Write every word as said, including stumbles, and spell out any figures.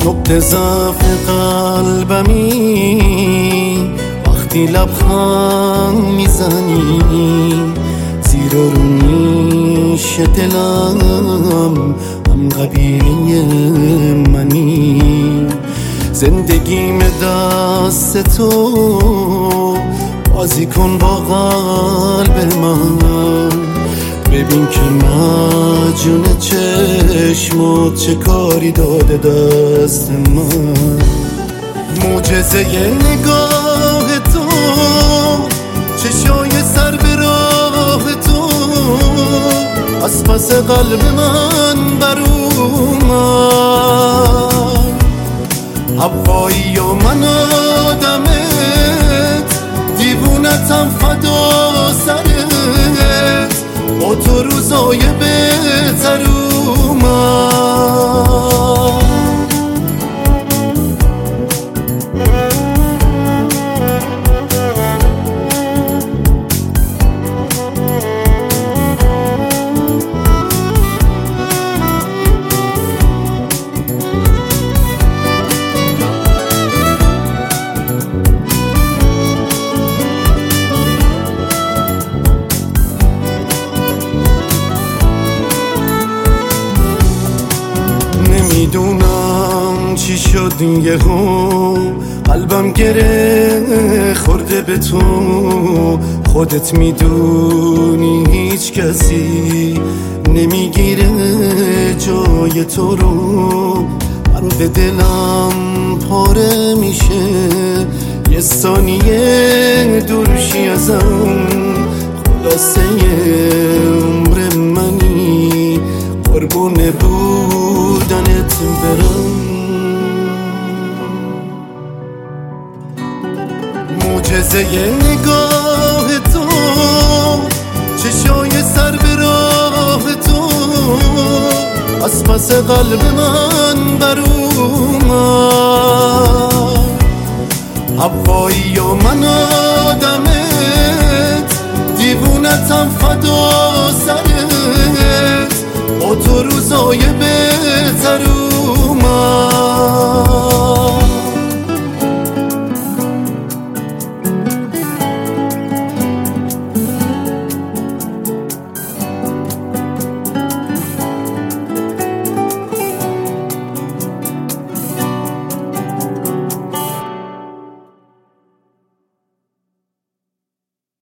نقطه ضعف قلبمی وقتی لبخند میزنی، زیرا رو میشه دلم هم قبیله منی. زندگیم دست تو، بازی کن با قلب من، ببین که مجون چشمات چه کاری داده دست من. معجزه نگاه تو، چشای سر به راه تو، از پس قلب من بر اومد. هوایی و من آدمت، دیوونتم فدا سرت، با تو روزای بهتر اومد. نمیدونم چی شد یهو، قلبم گره خورده به تو. خودت میدونی هیچ کسی نمیگیره جای تو رو. من به دلم پاره میشه یه ثانیه دورشی ازم. خلاصه عمر منی قربون بودنت برم. معجزه نگاه تو، چشای سر به راه تو، از پس قلب من بر اومد. هوایی و من آدمت، دیوونتم فدا سرت، با تو روزای به